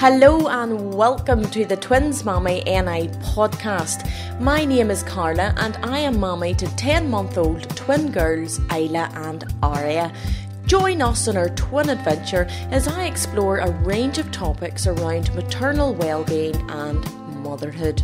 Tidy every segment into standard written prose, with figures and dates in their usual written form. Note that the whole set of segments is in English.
Hello and welcome to the Twins Mommy NI podcast. My name is Carla and I am mommy to 10-month-old twin girls Isla and Aria. Join us on our twin adventure as I explore a range of topics around maternal well-being and motherhood.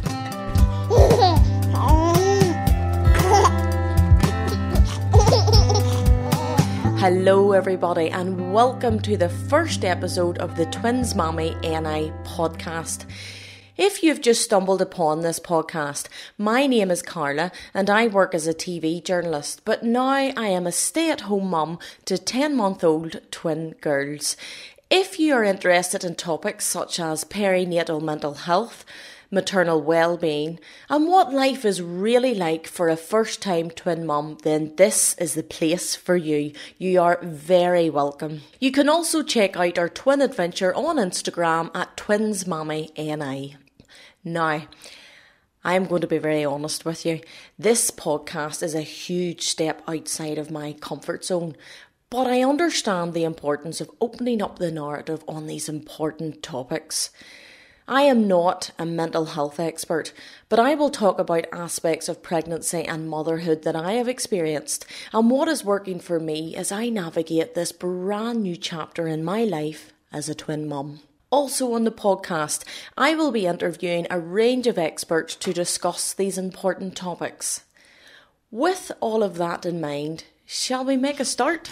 Hello everybody and welcome to the first episode of the Twins Mommy NI podcast. If you've just stumbled upon this podcast, my name is Carla and I work as a TV journalist, but now I am a stay-at-home mum to 10-month-old twin girls. If you are interested in topics such as perinatal mental health, maternal well-being, and what life is really like for a first-time twin mum, then this is the place for you. You are very welcome. You can also check out our twin adventure on Instagram at TwinsMommyNI. Now, I'm going to be very honest with you. This podcast is a huge step outside of my comfort zone, but I understand the importance of opening up the narrative on these important topics. I am not a mental health expert, but I will talk about aspects of pregnancy and motherhood that I have experienced and what is working for me as I navigate this brand new chapter in my life as a twin mum. Also on the podcast, I will be interviewing a range of experts to discuss these important topics. With all of that in mind, shall we make a start?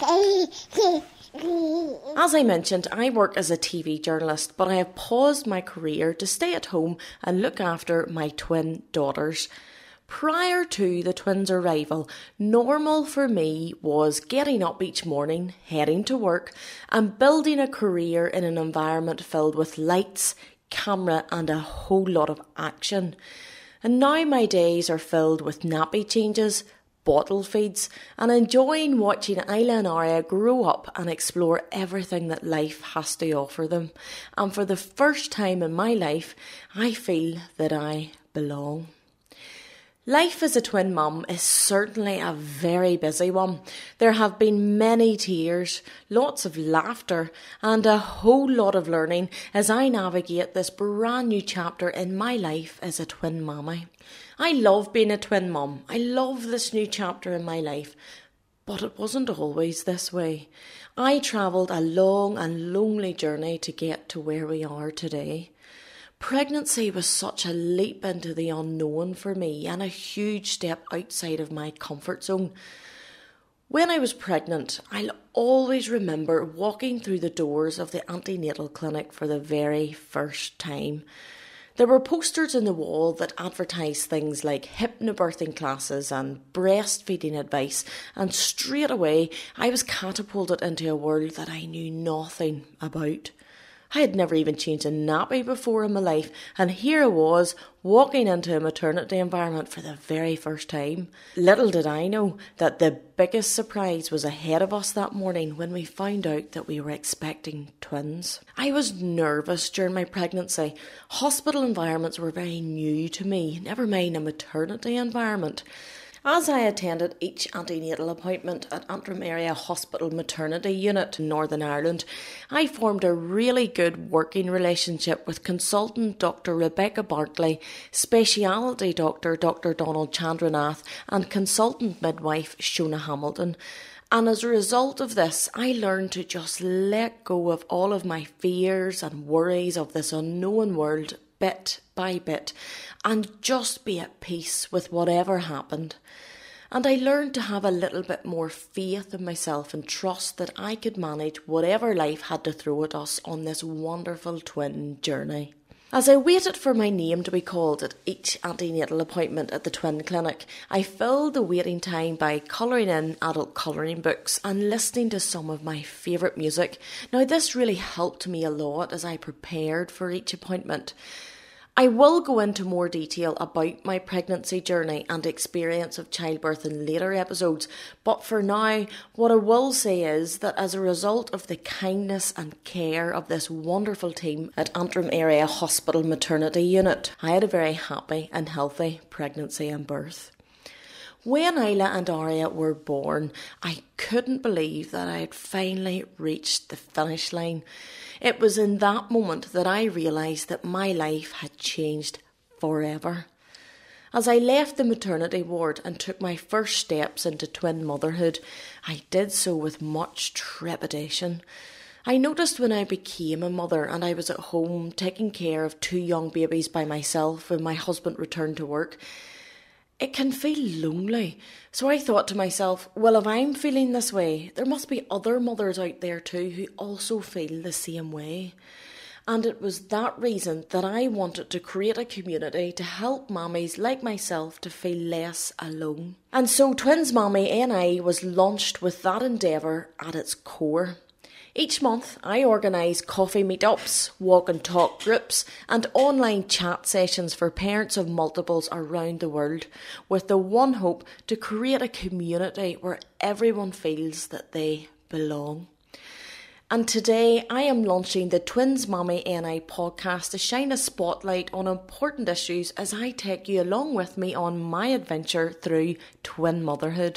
As I mentioned, I work as a TV journalist, but I have paused my career to stay at home and look after my twin daughters. Prior to the twins' arrival, normal for me was getting up each morning, heading to work, and building a career in an environment filled with lights, camera, and a whole lot of action. And now my days are filled with nappy changes, bottle feeds, and enjoying watching Isla and Aria grow up and explore everything that life has to offer them. And for the first time in my life, I feel that I belong. Life as a twin mum is certainly a very busy one. There have been many tears, lots of laughter, and a whole lot of learning as I navigate this brand new chapter in my life as a twin mommy. I love being a twin mum. I love this new chapter in my life. But it wasn't always this way. I travelled a long and lonely journey to get to where we are today. Pregnancy was such a leap into the unknown for me and a huge step outside of my comfort zone. When I was pregnant, I'll always remember walking through the doors of the antenatal clinic for the very first time. There were posters on the wall that advertised things like hypnobirthing classes and breastfeeding advice, and straight away I was catapulted into a world that I knew nothing about. I had never even changed a nappy before in my life, and here I was, walking into a maternity environment for the very first time. Little did I know that the biggest surprise was ahead of us that morning when we found out that we were expecting twins. I was nervous during my pregnancy. Hospital environments were very new to me, never mind a maternity environment. As I attended each antenatal appointment at Antrim Area Hospital Maternity Unit in Northern Ireland, I formed a really good working relationship with consultant Dr. Rebecca Barkley, speciality doctor Dr. Donald Chandranath, and consultant midwife Shona Hamilton. And as a result of this, I learned to just let go of all of my fears and worries of this unknown world bit by bit and just be at peace with whatever happened. And I learned to have a little bit more faith in myself and trust that I could manage whatever life had to throw at us on this wonderful twin journey. As I waited for my name to be called at each antenatal appointment at the twin clinic, I filled the waiting time by colouring in adult colouring books and listening to some of my favourite music. Now this really helped me a lot as I prepared for each appointment. I will go into more detail about my pregnancy journey and experience of childbirth in later episodes, but for now, what I will say is that as a result of the kindness and care of this wonderful team at Antrim Area Hospital Maternity Unit, I had a very happy and healthy pregnancy and birth. When Isla and Aria were born, I couldn't believe that I had finally reached the finish line. It was in that moment that I realised that my life had changed forever. As I left the maternity ward and took my first steps into twin motherhood, I did so with much trepidation. I noticed when I became a mother and I was at home taking care of 2 young babies by myself when my husband returned to work, it can feel lonely. So I thought to myself, well, if I'm feeling this way, there must be other mothers out there too who also feel the same way. And it was that reason that I wanted to create a community to help mummies like myself to feel less alone. And so Twins Mummy NI was launched with that endeavour at its core. Each month I organise coffee meetups, walk and talk groups and online chat sessions for parents of multiples around the world, with the one hope to create a community where everyone feels that they belong. And today I am launching the Twins Mummy NI podcast to shine a spotlight on important issues as I take you along with me on my adventure through twin motherhood.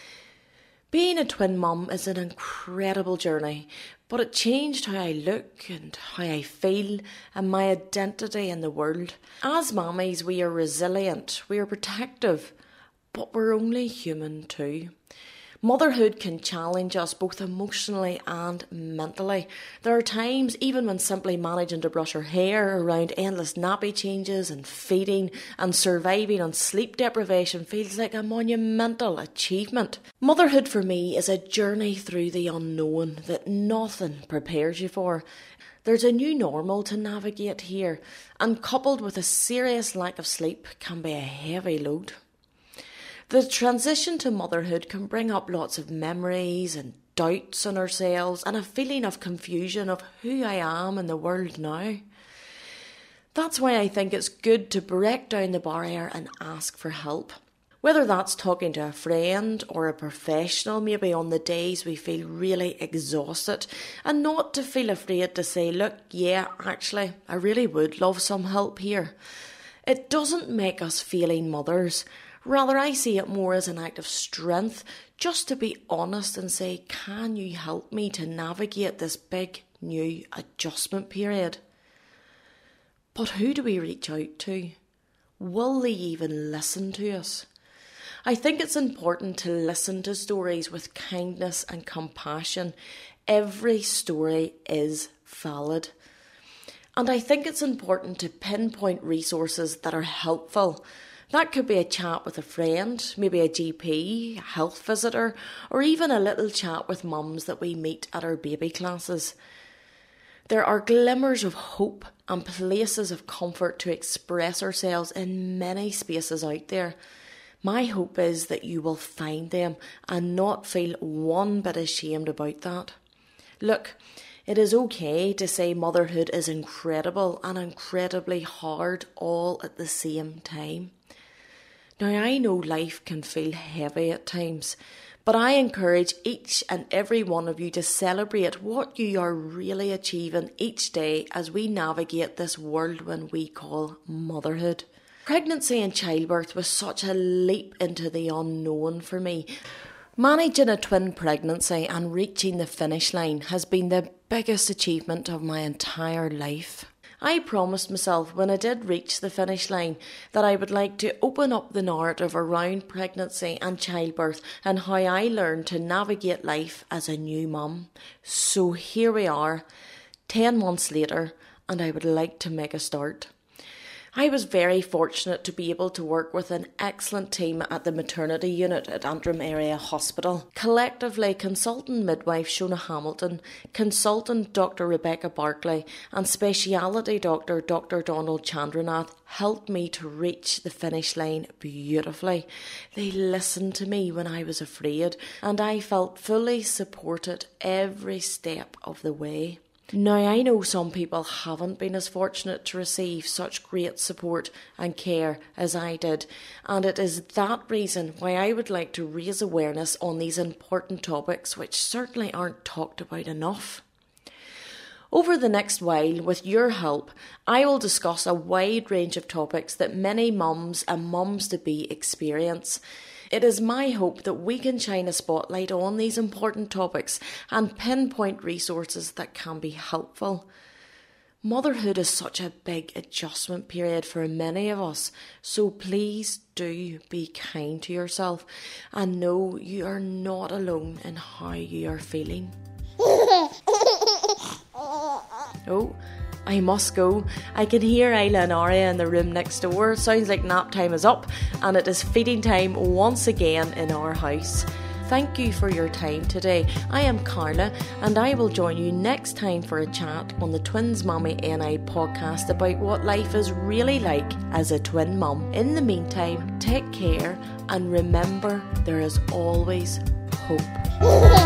Being a twin mum is an incredible journey, but it changed how I look and how I feel and my identity in the world. As mummies, we are resilient, we are protective, but we're only human too. Motherhood can challenge us both emotionally and mentally. There are times, even when simply managing to brush her hair around endless nappy changes and feeding and surviving on sleep deprivation feels like a monumental achievement. Motherhood for me is a journey through the unknown that nothing prepares you for. There's a new normal to navigate here, and coupled with a serious lack of sleep can be a heavy load. The transition to motherhood can bring up lots of memories and doubts on ourselves and a feeling of confusion of who I am in the world now. That's why I think it's good to break down the barrier and ask for help. Whether that's talking to a friend or a professional, maybe on the days we feel really exhausted, and not to feel afraid to say, look, yeah, actually, I really would love some help here. It doesn't make us feeling mothers. Rather, I see it more as an act of strength, just to be honest and say, can you help me to navigate this big new adjustment period? But who do we reach out to? Will they even listen to us? I think it's important to listen to stories with kindness and compassion. Every story is valid. And I think it's important to pinpoint resources that are helpful. That could be a chat with a friend, maybe a GP, a health visitor, or even a little chat with mums that we meet at our baby classes. There are glimmers of hope and places of comfort to express ourselves in many spaces out there. My hope is that you will find them and not feel one bit ashamed about that. Look, it is okay to say motherhood is incredible and incredibly hard all at the same time. Now, I know life can feel heavy at times, but I encourage each and every one of you to celebrate what you are really achieving each day as we navigate this whirlwind we call motherhood. Pregnancy and childbirth was such a leap into the unknown for me. Managing a twin pregnancy and reaching the finish line has been the biggest achievement of my entire life. I promised myself when I did reach the finish line that I would like to open up the narrative around pregnancy and childbirth and how I learned to navigate life as a new mum. So here we are, 10 months later, and I would like to make a start. I was very fortunate to be able to work with an excellent team at the maternity unit at Antrim Area Hospital. Collectively, consultant midwife Shona Hamilton, consultant Dr. Rebecca Barclay and speciality doctor Dr. Donald Chandranath helped me to reach the finish line beautifully. They listened to me when I was afraid and I felt fully supported every step of the way. Now, I know some people haven't been as fortunate to receive such great support and care as I did, and it is that reason why I would like to raise awareness on these important topics which certainly aren't talked about enough. Over the next while, with your help, I will discuss a wide range of topics that many mums and mums-to-be experience. It is my hope that we can shine a spotlight on these important topics and pinpoint resources that can be helpful. Motherhood is such a big adjustment period for many of us, so please do be kind to yourself and know you are not alone in how you are feeling. Oh, I must go. I can hear Isla and Aria in the room next door. Sounds like nap time is up and it is feeding time once again in our house. Thank you for your time today. I am Carla and I will join you next time for a chat on the Twins Mommy NI podcast about what life is really like as a twin mum. In the meantime, take care and remember there is always hope.